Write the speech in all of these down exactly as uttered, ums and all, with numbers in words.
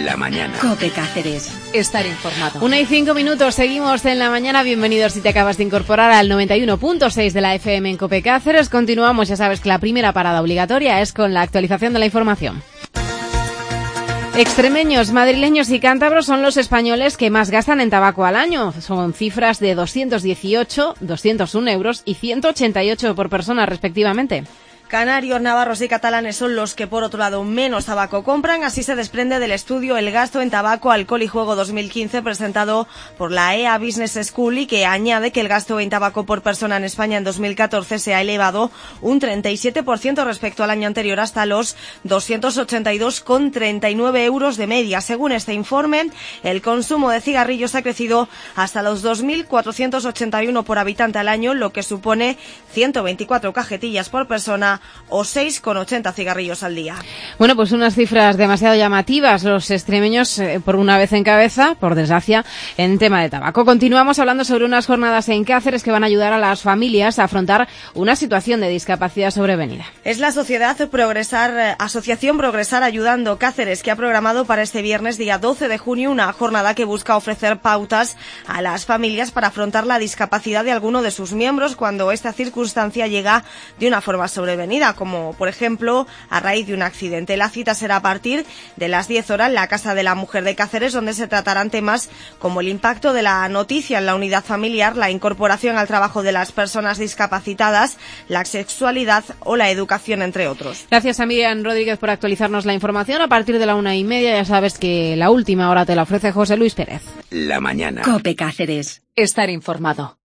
La mañana. COPE Cáceres. Estar informado. Una y cinco minutos, seguimos en la mañana. Bienvenidos si te acabas de incorporar al noventa y uno punto seis de la F M en COPE Cáceres. Continuamos, ya sabes que la primera parada obligatoria es con la actualización de la información. Extremeños, madrileños y cántabros son los españoles que más gastan en tabaco al año. Son cifras de doscientos dieciocho, doscientos uno euros y ciento ochenta y ocho por persona respectivamente. Canarios, navarros y catalanes son los que, por otro lado, menos tabaco compran. Así se desprende del estudio El gasto en tabaco, alcohol y juego dos mil quince presentado por la E A Business School y que añade que el gasto en tabaco por persona en España en dos mil catorce se ha elevado un treinta y siete por ciento respecto al año anterior hasta los doscientos ochenta y dos coma treinta y nueve euros de media. Según este informe, el consumo de cigarrillos ha crecido hasta los dos mil cuatrocientos ochenta y uno por habitante al año, lo que supone ciento veinticuatro cajetillas por persona o seis coma ochenta cigarrillos al día. Bueno, pues unas cifras demasiado llamativas. Los extremeños, eh, por una vez en cabeza, por desgracia, en tema de tabaco. Continuamos hablando sobre unas jornadas en Cáceres que van a ayudar a las familias a afrontar una situación de discapacidad sobrevenida. Es la Sociedad Progresar, Asociación Progresar Ayudando Cáceres, que ha programado para este viernes, día doce de junio, una jornada que busca ofrecer pautas a las familias para afrontar la discapacidad de alguno de sus miembros cuando esta circunstancia llega de una forma sobrevenida, como por ejemplo a raíz de un accidente. La cita será a partir de las diez horas en la Casa de la Mujer de Cáceres, donde se tratarán temas como el impacto de la noticia en la unidad familiar, la incorporación al trabajo de las personas discapacitadas, la sexualidad o la educación, entre otros. Gracias a Miriam Rodríguez por actualizarnos la información. A partir de la una y media ya sabes que la última hora te la ofrece José Luis Pérez. La mañana. COPE Cáceres. Estar informado.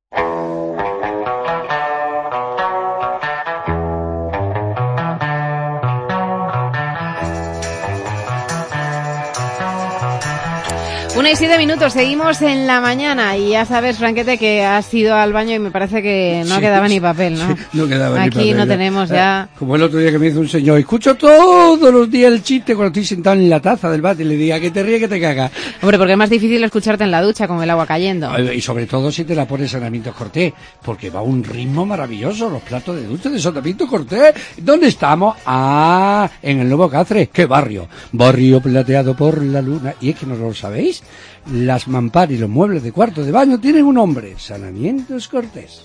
Una y siete minutos, seguimos en la mañana y ya sabes, Franquete, que has ido al baño y me parece que no sí, quedaba ni papel, ¿no? Sí, no quedaba Aquí ni papel. Aquí no tenemos ya... Como el otro día que me hizo un señor, escucho todos los días el chiste cuando estoy sentado en la taza del bate y le diga que te ríe, que te caga. Hombre, porque es más difícil escucharte en la ducha con el agua cayendo. Y sobre todo si te la pones en Sarmiento Cortés, porque va a un ritmo maravilloso, los platos de ducha de Sarmiento Cortés. ¿Dónde estamos? Ah, en el Nuevo Cáceres. ¿Qué barrio? Barrio plateado por la luna. Y es que no lo sabéis. Las mamparas y los muebles de cuarto de baño tienen un nombre, Sarmientos Cortés.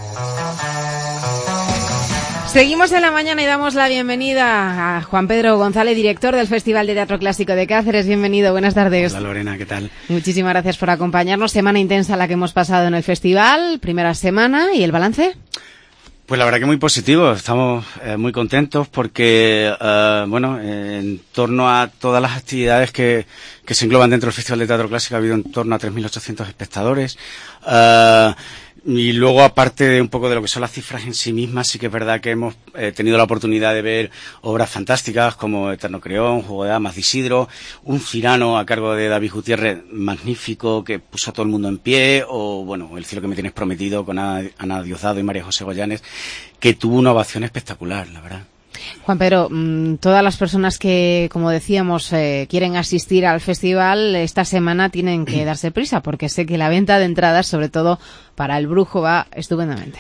Seguimos en la mañana y damos la bienvenida a Juan Pedro González, director del Festival de Teatro Clásico de Cáceres. Bienvenido, buenas tardes. Hola Lorena, ¿qué tal? Muchísimas gracias por acompañarnos. Semana intensa la que hemos pasado en el festival, primera semana, ¿y el balance? Pues la verdad que muy positivo, estamos eh, muy contentos porque, eh, bueno, eh, en torno a todas las actividades que, que se engloban dentro del Festival de Teatro Clásico ha habido en torno a tres mil ochocientos espectadores. Uh, Y luego, aparte de un poco de lo que son las cifras en sí mismas, sí que es verdad que hemos eh, tenido la oportunidad de ver obras fantásticas como Eterno Creón, Juego de Damas de Isidro, un Cirano a cargo de David Gutiérrez magnífico que puso a todo el mundo en pie, o bueno, El cielo que me tienes prometido con Ana, Ana Diosdado y María José Goyanes, que tuvo una ovación espectacular, la verdad. Juan Pedro, todas las personas que, como decíamos, eh, quieren asistir al festival esta semana tienen que darse prisa, porque sé que la venta de entradas, sobre todo para el Brujo, va estupendamente.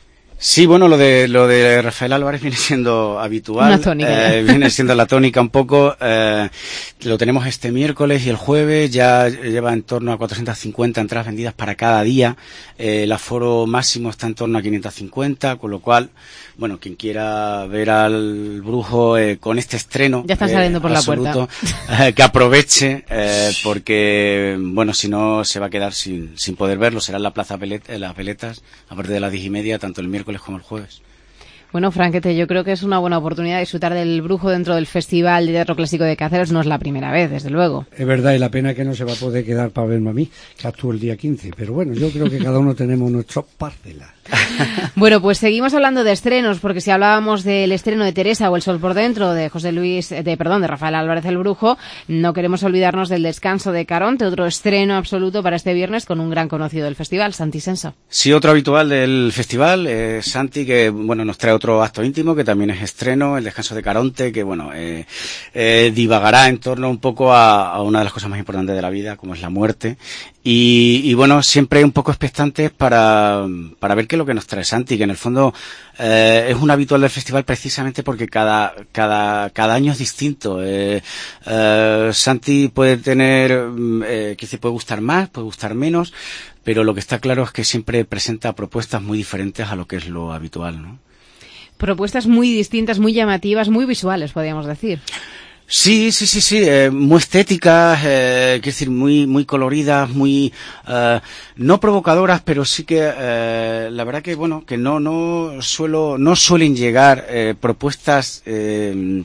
Sí, bueno, lo de lo de Rafael Álvarez viene siendo habitual. Una tónica. Eh, viene siendo la tónica un poco. Eh, lo tenemos este miércoles y el jueves. Ya lleva en torno a cuatrocientas cincuenta entradas vendidas para cada día. Eh, el aforo máximo está en torno a quinientas cincuenta, con lo cual, bueno, quien quiera ver al Brujo eh, con este estreno. Ya están saliendo eh, por absoluto, la puerta. Eh, que aproveche, eh, porque, bueno, si no se va a quedar sin, sin poder verlo. Será en la Plaza Pelet, en las Veletas, a partir de las diez y media, tanto el miércoles como el jueves. Bueno, Franquete, yo creo que es una buena oportunidad de disfrutar del Brujo dentro del Festival de Teatro Clásico de Cáceres. No es la primera vez, desde luego. Es verdad, y la pena que no se va a poder quedar para verme a mí, que actúo el día quince. Pero bueno, yo creo que cada uno tenemos nuestro parcela. Bueno, pues seguimos hablando de estrenos, porque si hablábamos del estreno de Teresa o El sol por dentro de José Luis, de perdón, de Rafael Álvarez el Brujo, no queremos olvidarnos del Descanso de Caronte, otro estreno absoluto para este viernes con un gran conocido del festival, Santi Senso. Sí, otro habitual del festival, eh, Santi, que bueno nos trae otro acto íntimo que también es estreno, El Descanso de Caronte, que bueno eh, eh, divagará en torno un poco a, a una de las cosas más importantes de la vida, como es la muerte, y, y bueno, siempre un poco expectantes para, para ver qué es lo que nos trae Santi, que en el fondo eh, es un habitual del festival precisamente porque cada cada cada año es distinto. Eh, eh, Santi puede tener, eh, que se puede gustar más, puede gustar menos, pero lo que está claro es que siempre presenta propuestas muy diferentes a lo que es lo habitual, ¿no? Propuestas muy distintas, muy llamativas, muy visuales, podríamos decir. Sí, sí, sí, sí, eh, muy estéticas, eh, quiero decir, muy, muy coloridas, muy, eh, no provocadoras, pero sí que, eh, la verdad que, bueno, que no, no suelo, no suelen llegar, eh, propuestas, eh,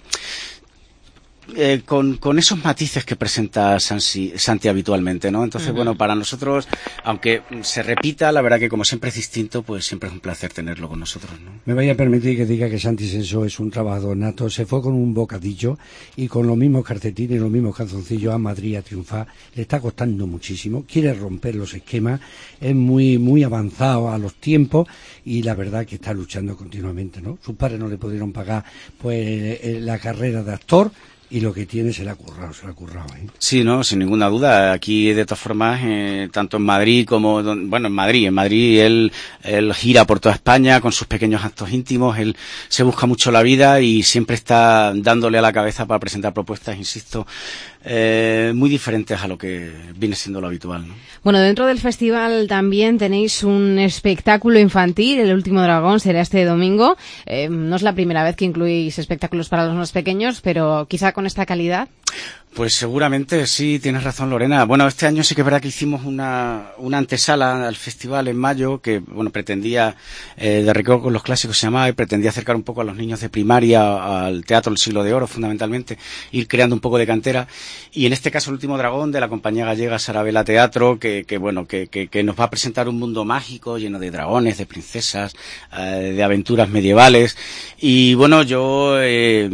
Eh, con, con esos matices que presenta Sansi, Santi habitualmente, ¿no? Entonces, uh-huh. bueno, para nosotros, aunque se repita, la verdad que como siempre es distinto, pues siempre es un placer tenerlo con nosotros, ¿no? Me vaya a permitir que diga que Santi Senso es un trabajador nato, se fue con un bocadillo y con los mismos calcetines y los mismos calzoncillos a Madrid a triunfar, le está costando muchísimo, quiere romper los esquemas, es muy, muy avanzado a los tiempos y la verdad que está luchando continuamente, ¿no? Sus padres no le pudieron pagar, pues, la carrera de actor, y lo que tiene se le ha currado, se le ha currado, ¿eh? Sí, no, sin ninguna duda. Aquí, de todas formas, eh, tanto en Madrid como, bueno, en Madrid, en Madrid él, él gira por toda España con sus pequeños actos íntimos, él se busca mucho la vida y siempre está dándole a la cabeza para presentar propuestas, insisto, eh, muy diferentes a lo que viene siendo lo habitual, ¿no? Bueno, dentro del festival también tenéis un espectáculo infantil, El Último Dragón, será este domingo. Eh, no es la primera vez que incluís espectáculos para los más pequeños, pero quizá con esta calidad. Pues seguramente sí, tienes razón, Lorena. Bueno, este año sí que es verdad que hicimos una, una antesala al festival en mayo que, bueno, pretendía, eh, de Recreo con los Clásicos se llamaba, y pretendía acercar un poco a los niños de primaria al Teatro del Siglo de Oro, fundamentalmente, ir creando un poco de cantera. Y en este caso, El Último Dragón, de la compañía gallega Sarabela Teatro, que, que bueno, que, que, que nos va a presentar un mundo mágico lleno de dragones, de princesas, eh, de aventuras medievales. Y bueno, yo, eh,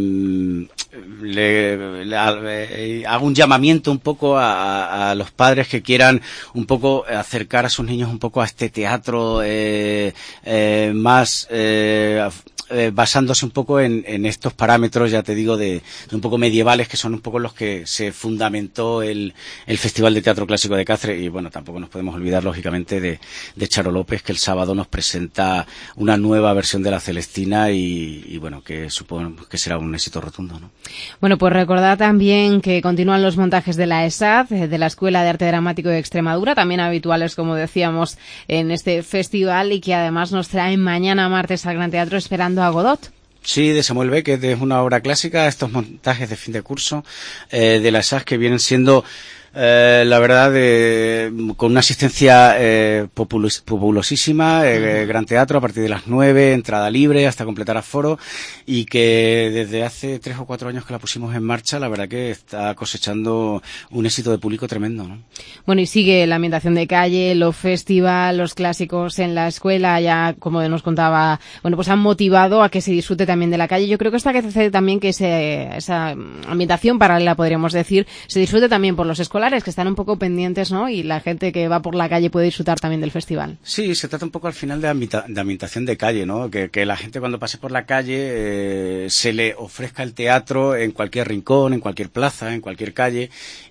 le, le, le hago un llamamiento un poco a, a los padres que quieran un poco acercar a sus niños un poco a este teatro eh, eh, más eh, eh, basándose un poco en, en estos parámetros, ya te digo, de, de un poco medievales, que son un poco los que se fundamentó el, el Festival de Teatro Clásico de Cáceres. Y bueno, tampoco nos podemos olvidar lógicamente de, de Charo López, que el sábado nos presenta una nueva versión de La Celestina y, y bueno, que supongo que será un éxito rotundo, ¿no? Bueno, pues recordad también que continúan los montajes de la ESAD, de la Escuela de Arte Dramático de Extremadura, también habituales, como decíamos, en este festival, y que además nos traen mañana martes al Gran Teatro Esperando a Godot. Sí, de Samuel Beckett, es una obra clásica, estos montajes de fin de curso eh, de la ESAD que vienen siendo Eh, la verdad, eh, con una asistencia eh, populos, populosísima, eh, Gran Teatro a partir de las nueve, entrada libre hasta completar aforo, y que desde hace tres o cuatro años que la pusimos en marcha, la verdad que está cosechando un éxito de público tremendo, ¿no? Bueno, y sigue la ambientación de calle, los festivals, los clásicos en la escuela, ya como nos contaba, bueno, pues han motivado a que se disfrute también de la calle. Yo creo que esto hace también que ese, esa ambientación paralela, podríamos decir, se disfrute también por los escolares, que están un poco pendientes, ¿no? Y la gente que va por la calle puede disfrutar también del festival. Sí, se trata un poco al final de, ambita, de ambientación de calle, ¿no? Que, que la gente cuando pase por la calle eh, se le ofrezca el teatro en cualquier rincón, en cualquier plaza, en cualquier calle,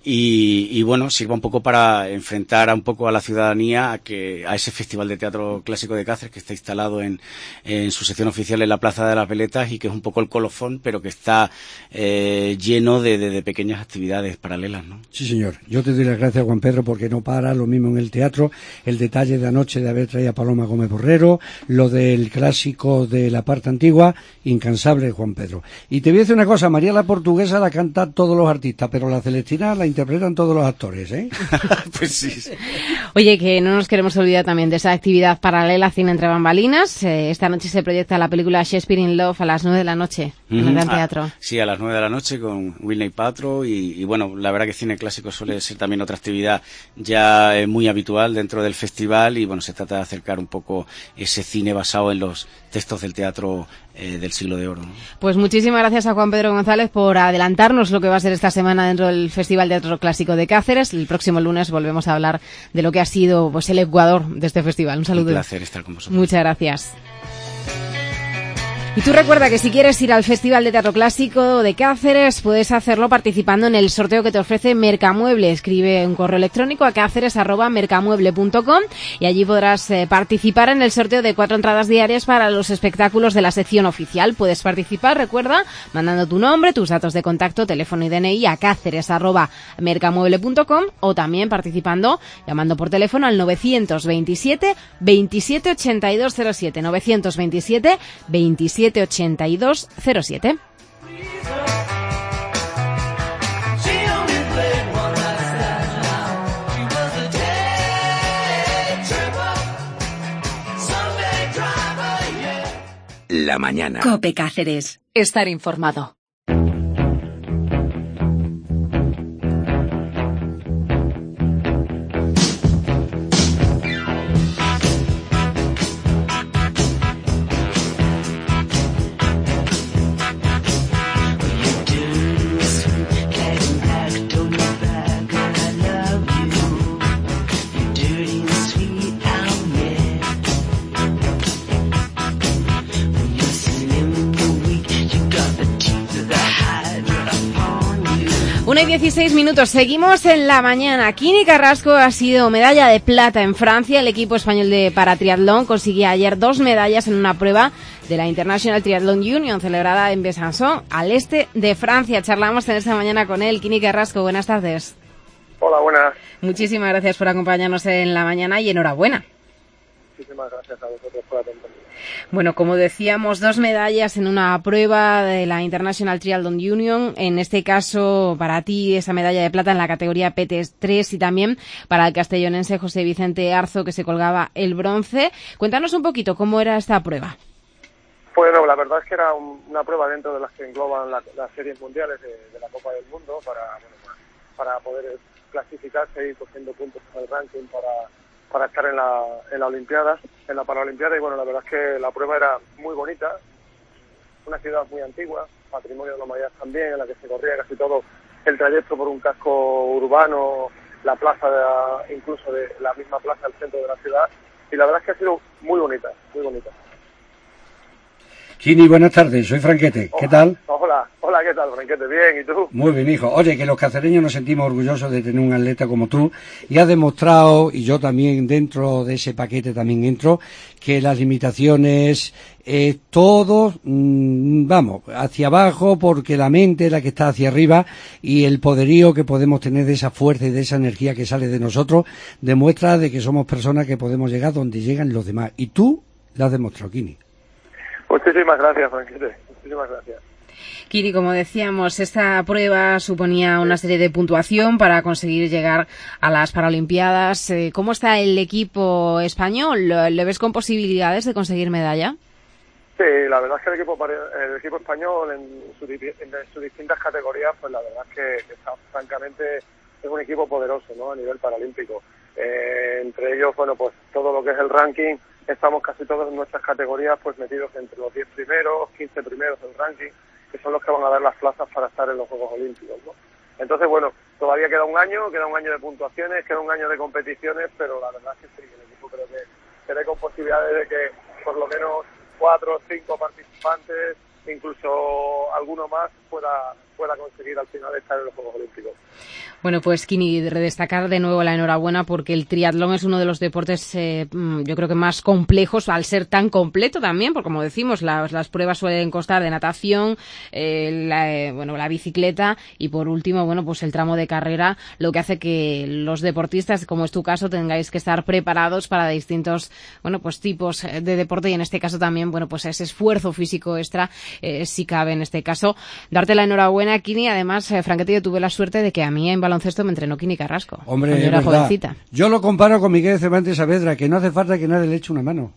y, y bueno, sirva un poco para enfrentar a un poco a la ciudadanía a que a ese Festival de Teatro Clásico de Cáceres, que está instalado en, en su sección oficial en la Plaza de las Veletas, y que es un poco el colofón, pero que está eh, lleno de, de, de pequeñas actividades paralelas, ¿no? Sí, señor. Yo te doy las gracias, Juan Pedro, porque no para, lo mismo en el teatro, el detalle de anoche de haber traído a Paloma Gómez Borrero, lo del clásico de la parte antigua, incansable, Juan Pedro. Y te voy a decir una cosa, María la Portuguesa la cantan todos los artistas, pero la Celestina la interpretan todos los actores, ¿eh? Pues sí. Oye, que no nos queremos olvidar también de esa actividad paralela, Cine entre bambalinas. Eh, esta noche se proyecta la película Shakespeare in Love a las nueve de la noche, mm-hmm. en el Gran Teatro. Ah, sí, a las nueve de la noche con Whitney Paltrow y, y bueno, la verdad que cine clásico suele ser también otra actividad ya eh, muy habitual dentro del festival, y bueno, se trata de acercar un poco ese cine basado en los textos del teatro eh, del Siglo de Oro, ¿no? Pues muchísimas gracias a Juan Pedro González por adelantarnos lo que va a ser esta semana dentro del Festival de Teatro Clásico de Cáceres. El próximo lunes volvemos a hablar de lo que ha sido, pues, el Ecuador de este festival. Un saludo. Un placer estar con vosotros. Muchas gracias. Y tú recuerda que si quieres ir al Festival de Teatro Clásico de Cáceres, puedes hacerlo participando en el sorteo que te ofrece Mercamueble. Escribe un correo electrónico a cáceres arroba mercamueble punto com y allí podrás eh, participar en el sorteo de cuatro entradas diarias para los espectáculos de la sección oficial. Puedes participar, recuerda, mandando tu nombre, tus datos de contacto, teléfono y D N I a cáceres arroba mercamueble punto com o también participando llamando por teléfono al novecientos veintisiete veintisiete ochenta y dos cero siete, novecientos veintisiete veintisiete ochenta y dos cero siete. La mañana. COPE Cáceres. Estar informado. una y dieciséis minutos, seguimos en la mañana. Kini Carrasco ha sido medalla de plata en Francia. El equipo español de paratriatlón consiguió ayer dos medallas en una prueba de la International Triathlon Union celebrada en Besançon, al este de Francia. Charlamos en esta mañana con él. Kini Carrasco, buenas tardes. Hola, buenas. Muchísimas gracias por acompañarnos en la mañana y enhorabuena. Muchísimas gracias a vosotros por atenderme. Bueno, como decíamos, dos medallas en una prueba de la International Triathlon Union. En este caso, para ti, esa medalla de plata en la categoría P T tres y también para el castellonense José Vicente Arzo, que se colgaba el bronce. Cuéntanos un poquito cómo era esta prueba. Bueno, la verdad es que era un, una prueba dentro de las que engloban la, las series mundiales de, de la Copa del Mundo para, bueno, para poder clasificarse y cogiendo puntos en el ranking para... para estar en la, en la Olimpiada, en la Paralimpiada, y bueno, la verdad es que la prueba era muy bonita, una ciudad muy antigua, patrimonio de la humanidad también, en la que se corría casi todo el trayecto por un casco urbano, la plaza, de, incluso de la misma plaza del centro de la ciudad, y la verdad es que ha sido muy bonita, muy bonita. Kini, buenas tardes, soy Franquete, ¿qué tal? Hola, hola, ¿qué tal, Franquete? Bien, ¿y tú? Muy bien, hijo. Oye, que los cacereños nos sentimos orgullosos de tener un atleta como tú y has demostrado, y yo también dentro de ese paquete también entro, que las limitaciones, eh, todo, mmm, vamos, hacia abajo, porque la mente es la que está hacia arriba y el poderío que podemos tener de esa fuerza y de esa energía que sale de nosotros demuestra de que somos personas que podemos llegar donde llegan los demás. Y tú lo has demostrado, Kini. Muchísimas gracias, Franquete. Muchísimas gracias. Kini, como decíamos, esta prueba suponía una serie de puntuación para conseguir llegar a las Paralimpiadas. ¿Cómo está el equipo español? ¿Le ves con posibilidades de conseguir medalla? Sí, la verdad es que el equipo el equipo español en, su, en sus distintas categorías, pues la verdad es que, que está, francamente es un equipo poderoso, ¿no? A nivel paralímpico. Eh, entre ellos, bueno, pues todo lo que es el ranking, estamos casi todos en nuestras categorías pues metidos entre los diez primeros, quince primeros del ranking, que son los que van a dar las plazas para estar en los Juegos Olímpicos, ¿no? Entonces, bueno, todavía queda un año, queda un año de puntuaciones, queda un año de competiciones, pero la verdad es que sí, el equipo creo que tiene con posibilidades de que por lo menos cuatro o cinco participantes, incluso alguno más, pueda, pueda conseguir al final estar en los Juegos Olímpicos. Bueno, pues Kini, redestacar de nuevo la enhorabuena porque el triatlón es uno de los deportes, eh, yo creo que más complejos al ser tan completo también, porque como decimos, las, las pruebas suelen constar de natación, eh, la, eh, bueno, la bicicleta y por último, bueno, pues el tramo de carrera, lo que hace que los deportistas, como es tu caso, tengáis que estar preparados para distintos, bueno, pues tipos de deporte y en este caso también, bueno, pues ese esfuerzo físico extra, eh, si cabe en este caso. Darte la enhorabuena, Kini. Además, eh, Franquete, yo tuve la suerte de que a mí en baloncesto me entrenó Kini Carrasco. Hombre, cuando yo era jovencita. Yo lo comparo con Miguel Cervantes Saavedra, que no hace falta que nadie le eche una mano.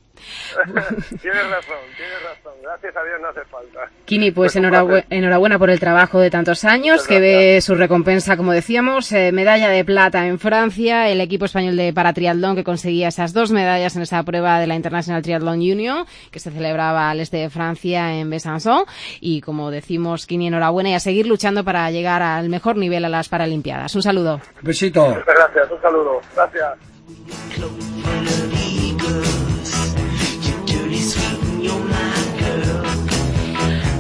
Tienes razón, tienes razón. Gracias a Dios no hace falta. Kini, pues enhorabuena, enhorabuena por el trabajo de tantos años, que ve su recompensa, como decíamos, eh, medalla de plata en Francia, el equipo español de paratriatlón que conseguía esas dos medallas en esa prueba de la International Triathlon Union, que se celebraba al este de Francia en Besançon, y como decimos, Kini, enhorabuena y a seguir luchando para llegar al mejor nivel a las Paralimpiadas. Un saludo. Un besito. Muchas gracias, un saludo. Gracias.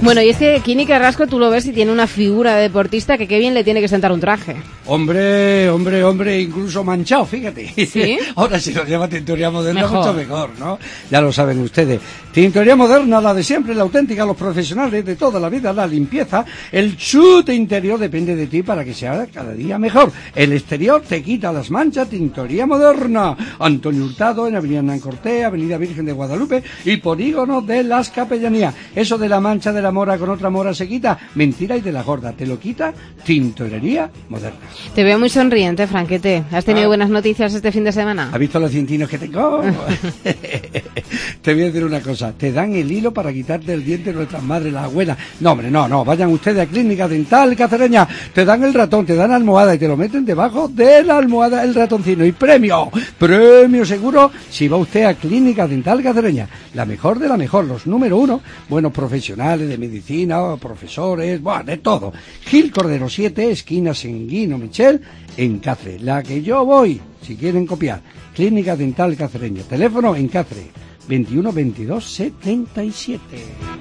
Bueno, y es que Kini Carrasco, tú lo ves y tiene una figura de deportista que qué bien le tiene que sentar un traje. Hombre, hombre, hombre, incluso manchado, fíjate. ¿Sí? Ahora si lo llama tintorería moderna, Mejor. mucho mejor, ¿no? Ya lo saben ustedes. Tintorería moderna, la de siempre, la auténtica, los profesionales de toda la vida, la limpieza, el chute interior depende de ti para que sea cada día mejor. El exterior te quita las manchas, tintorería moderna. Antonio Hurtado, en Avenida Hernán Cortés, Avenida Virgen de Guadalupe y Polígono de las Capellanías. Eso de la mancha de la mora con otra mora se quita, mentira, y de la gorda te lo quita tintorería moderna. Te veo muy sonriente, Franquete. ¿Has tenido Ah. buenas noticias este fin de semana? ¿Has visto los cientinos que tengo? Te voy a decir una cosa, te dan el hilo para quitarte el diente de nuestras madres, las abuelas. No, hombre, no, no, vayan ustedes a Clínica Dental Cacereña, te dan el ratón, te dan almohada y te lo meten debajo de la almohada el ratoncino. Y premio, premio seguro si va usted a Clínica Dental Cacereña, la mejor de la mejor, los número uno, buenos profesionales de medicina, profesores, bueno, de todo. Gil Cordero siete, esquina Senguino Michel, en Cáceres, la que yo voy, si quieren copiar. Clínica Dental Cacereña, teléfono en Cáceres, veintiuno veintidós setenta y siete.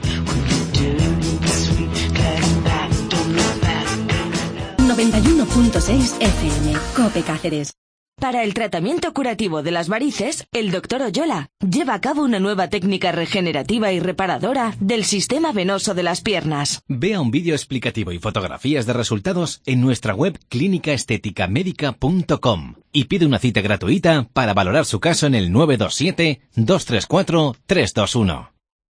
noventa y uno punto seis F M, Cope Cáceres. Para el tratamiento curativo de las varices, el doctor Oyola lleva a cabo una nueva técnica regenerativa y reparadora del sistema venoso de las piernas. Vea un vídeo explicativo y fotografías de resultados en nuestra web clínica estética médica punto com y pide una cita gratuita para valorar su caso en el nueve dos siete, dos tres cuatro, tres dos uno.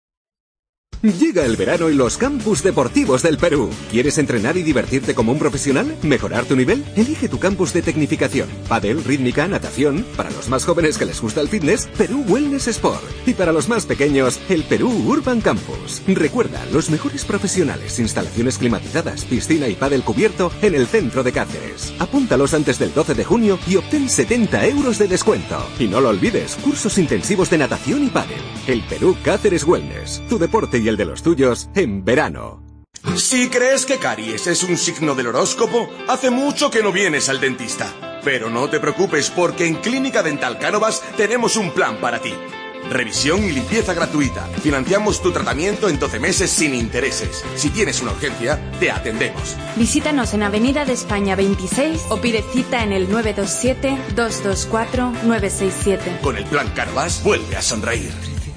Llega el verano y los campus deportivos del Perú. ¿Quieres entrenar y divertirte como un profesional? ¿Mejorar tu nivel? Elige tu campus de tecnificación. Pádel, rítmica, natación. Para los más jóvenes que les gusta el fitness, Perú Wellness Sport. Y para los más pequeños, el Perú Urban Campus. Recuerda, los mejores profesionales, instalaciones climatizadas, piscina y pádel cubierto en el centro de Cáceres. Apúntalos antes del doce de junio y obtén setenta euros de descuento. Y no lo olvides, cursos intensivos de natación y pádel. El Perú Cáceres Wellness. Tu deporte y el de los tuyos en verano. Si crees que caries es un signo del horóscopo, hace mucho que no vienes al dentista. Pero no te preocupes porque en Clínica Dental Cánovas tenemos un plan para ti. Revisión y limpieza gratuita. Financiamos tu tratamiento en doce meses sin intereses. Si tienes una urgencia, te atendemos. Visítanos en Avenida de España veintiséis o pide cita en el nueve dos siete, dos dos cuatro, nueve seis siete. Con el plan Cánovas, vuelve a sonreír.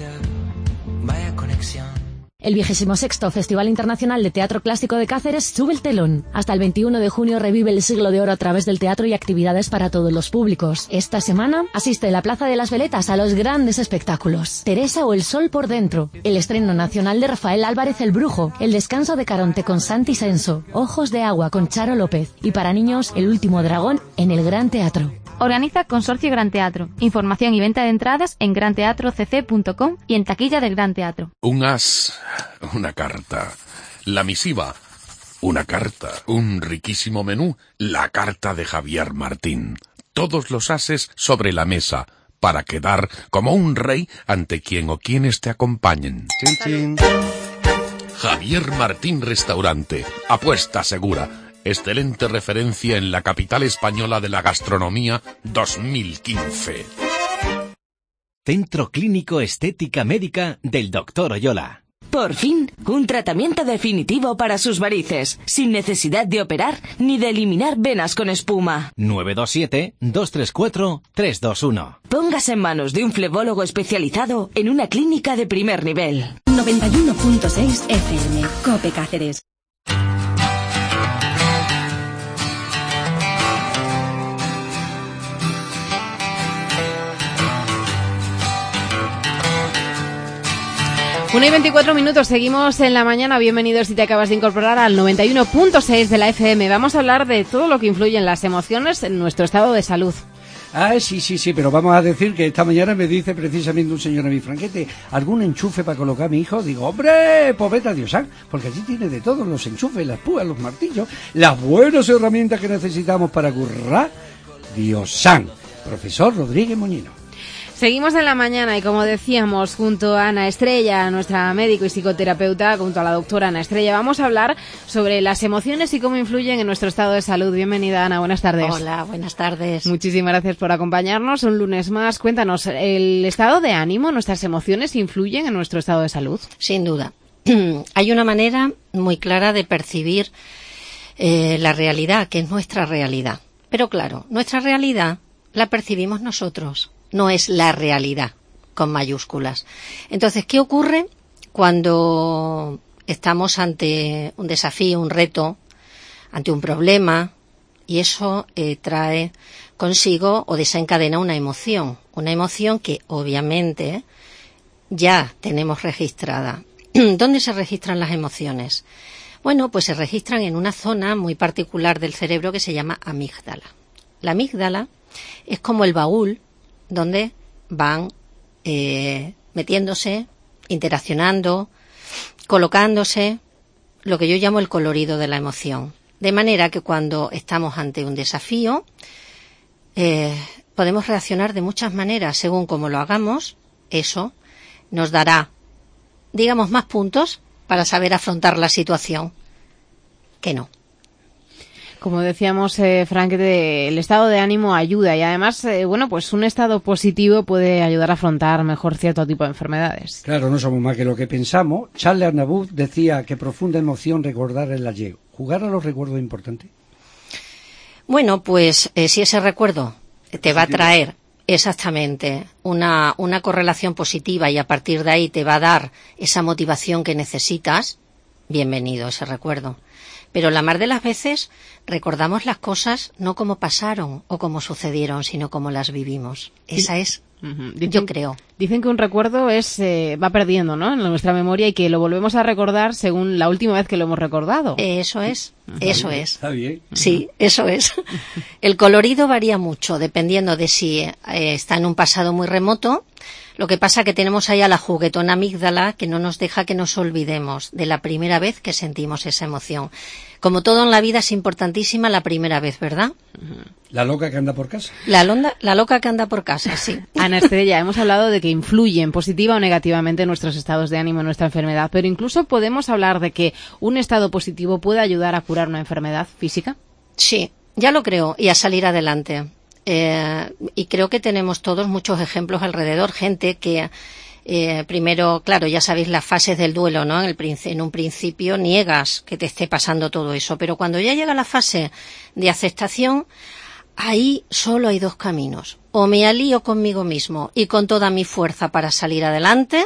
Vaya conexión. El vigésimo sexto Festival Internacional de Teatro Clásico de Cáceres sube el telón. Hasta el veintiuno de junio revive el siglo de oro a través del teatro y actividades para todos los públicos. Esta semana asiste en la Plaza de las Veletas a los grandes espectáculos. Teresa o el Sol por dentro, el estreno nacional de Rafael Álvarez el Brujo, el descanso de Caronte con Santi Senso, Ojos de Agua con Charo López y para niños El Último Dragón en el Gran Teatro. Organiza Consorcio Gran Teatro. Información y venta de entradas en gran teatro c c punto com y en taquilla del Gran Teatro. Un as, una carta. La misiva, una carta. Un riquísimo menú, la carta de Javier Martín. Todos los ases sobre la mesa, para quedar como un rey ante quien o quienes te acompañen. Chin, chin. Javier Martín Restaurante, apuesta segura. Excelente referencia en la capital española de la gastronomía dos mil quince. Centro Clínico Estética Médica del doctor Oyola. Por fin, un tratamiento definitivo para sus varices, sin necesidad de operar ni de eliminar venas con espuma. nueve dos siete, dos tres cuatro, tres dos uno. Póngase en manos de un flebólogo especializado en una clínica de primer nivel. noventa y uno punto seis F M, Cope Cáceres. una y veinticuatro minutos, seguimos en la mañana. Bienvenidos si te acabas de incorporar al noventa y uno punto seis de la F M. Vamos a hablar de todo lo que influye en las emociones en nuestro estado de salud. Ah, sí, sí, sí, pero vamos a decir que esta mañana me dice precisamente un señor a mi Franquete, ¿algún enchufe para colocar a mi hijo? Digo, hombre, pues vete a Diosan, porque allí tiene de todo, los enchufes, las púas, los martillos, las buenas herramientas que necesitamos para currar. Diosan. Profesor Rodríguez Moñino. Seguimos en la mañana y como decíamos, junto a Ana Estrella, nuestra médico y psicoterapeuta, junto a la doctora Ana Estrella, vamos a hablar sobre las emociones y cómo influyen en nuestro estado de salud. Bienvenida, Ana, buenas tardes. Hola, buenas tardes. Muchísimas gracias por acompañarnos un lunes más. Cuéntanos, ¿el estado de ánimo, nuestras emociones influyen en nuestro estado de salud? Sin duda. hay una manera muy clara de percibir eh, la realidad, que es nuestra realidad. Pero claro, nuestra realidad la percibimos nosotros, no es la realidad, con mayúsculas. Entonces, ¿qué ocurre cuando estamos ante un desafío, un reto, ante un problema, y eso eh, trae consigo o desencadena una emoción, una emoción que obviamente ya tenemos registrada. ¿Dónde se registran las emociones? Bueno, pues se registran en una zona muy particular del cerebro que se llama amígdala. La amígdala es como el baúl donde van eh, metiéndose, interaccionando, colocándose lo que yo llamo el colorido de la emoción. De manera que cuando estamos ante un desafío, eh, podemos reaccionar de muchas maneras. Según cómo lo hagamos, eso nos dará, digamos, más puntos para saber afrontar la situación que no. Como decíamos, eh, Frank, de, el estado de ánimo ayuda y además, eh, bueno, pues un estado positivo puede ayudar a afrontar mejor cierto tipo de enfermedades. Claro, no somos más que lo que pensamos. Charles Aznavour decía que profunda emoción recordar el ayer. ¿Jugar a los recuerdos es importante? Bueno, pues eh, si ese recuerdo te va a traer exactamente una, una correlación positiva y a partir de ahí te va a dar esa motivación que necesitas, bienvenido ese recuerdo. Pero la mar de las veces recordamos las cosas no como pasaron o como sucedieron, sino como las vivimos. Esa es, uh-huh. dicen, yo creo. Dicen que un recuerdo es eh, va perdiendo, ¿no?, en nuestra memoria y que lo volvemos a recordar según la última vez que lo hemos recordado. Eso es, uh-huh. eso es. Está bien. Sí, eso es. El colorido varía mucho dependiendo de si eh, está en un pasado muy remoto. Lo que pasa que tenemos ahí a la juguetona amígdala que no nos deja que nos olvidemos de la primera vez que sentimos esa emoción. Como todo en la vida es importantísima la primera vez, ¿verdad? La loca que anda por casa. La, londa, la loca que anda por casa, sí. Ana Estrella, hemos hablado de que influyen positiva o negativamente en nuestros estados de ánimo, en nuestra enfermedad, pero incluso podemos hablar de que un estado positivo puede ayudar a curar una enfermedad física. Sí, ya lo creo, y a salir adelante. Eh, y creo que tenemos todos muchos ejemplos alrededor, gente que eh, primero, claro, ya sabéis las fases del duelo, ¿no? En, el, en un principio niegas que te esté pasando todo eso, pero cuando ya llega la fase de aceptación, ahí solo hay dos caminos. O me alío conmigo mismo y con toda mi fuerza para salir adelante,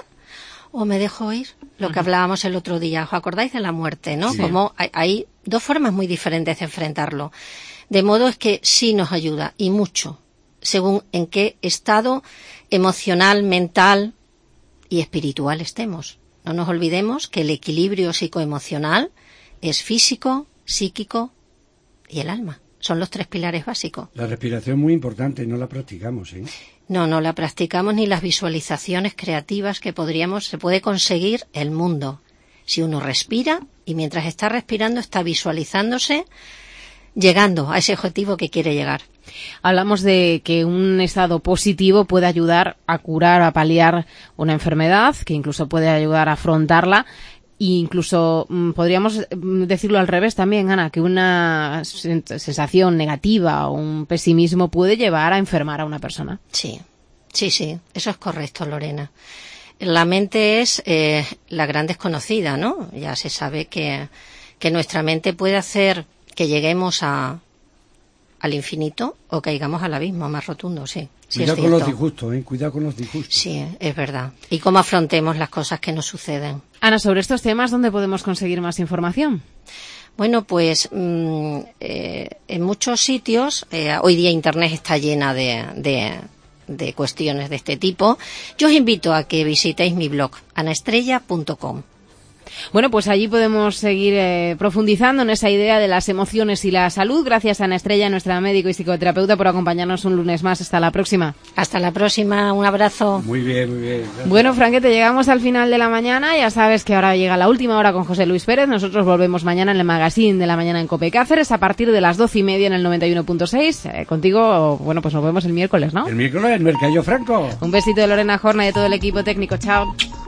o me dejo ir. Lo que hablábamos el otro día, ¿os acordáis de la muerte, no? Sí. Como hay, hay dos formas muy diferentes de enfrentarlo. De modo es que sí nos ayuda, y mucho, según en qué estado emocional, mental y espiritual estemos. No nos olvidemos que el equilibrio psicoemocional es físico, psíquico y el alma. Son los tres pilares básicos. La respiración es muy importante, no la practicamos, ¿eh? No, no la practicamos ni las visualizaciones creativas que podríamos, se puede conseguir el mundo. Si uno respira y mientras está respirando está visualizándose llegando a ese objetivo que quiere llegar. Hablamos de que un estado positivo puede ayudar a curar, a paliar una enfermedad, que incluso puede ayudar a afrontarla, e incluso mmm, podríamos decirlo al revés también, Ana, que una sensación negativa o un pesimismo puede llevar a enfermar a una persona. Sí, sí, sí, eso es correcto, Lorena. La mente es eh, la gran desconocida, ¿no? Ya se sabe que, que nuestra mente puede hacer que lleguemos a, al infinito o caigamos al abismo más rotundo, sí. sí Cuidado con los disgustos, ¿eh? Cuidado con los disgustos. Sí, es verdad. Y cómo afrontemos las cosas que nos suceden. Ana, sobre estos temas, ¿dónde podemos conseguir más información? Bueno, pues mmm, eh, en muchos sitios, eh, hoy día Internet está llena de, de, de cuestiones de este tipo. Yo os invito a que visitéis mi blog, ana estrella punto com. Bueno, pues allí podemos seguir eh, profundizando en esa idea de las emociones y la salud. Gracias a Ana Estrella, nuestra médico y psicoterapeuta, por acompañarnos un lunes más. Hasta la próxima. Hasta la próxima. Un abrazo. Muy bien, muy bien. Gracias. Bueno, Franquete, llegamos al final de la mañana. Ya sabes que ahora llega la última hora con José Luis Pérez. Nosotros volvemos mañana en el magazine de la mañana en COPE Cáceres a partir de las doce y media en el noventa y uno punto seis. Eh, contigo, bueno, pues nos vemos el miércoles, ¿no? El miércoles, el Mercadillo Franco. Un besito de Lorena Jorna y de todo el equipo técnico. Chao.